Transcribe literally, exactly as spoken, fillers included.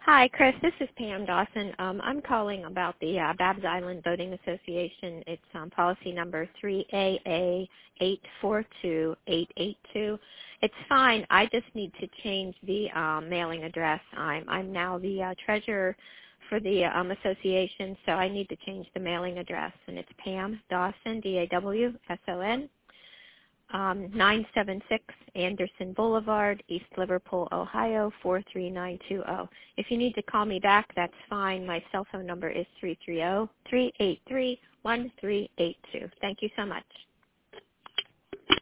Hi, Chris. This is Pam Dawson. Um, I'm calling about the uh, Babs Island Boating Association. It's um, policy number three A A eight four two eight eight two. It's fine. I just need to change the um, mailing address. I'm, I'm now the uh, treasurer for the um, association, so I need to change the mailing address. And it's Pam Dawson, D A W S O N. Um, nine seven six Anderson Boulevard, East Liverpool, Ohio, four three nine two zero. If you need to call me back, that's fine. My cell phone number is three three zero, three eight three, one three eight two. Thank you so much.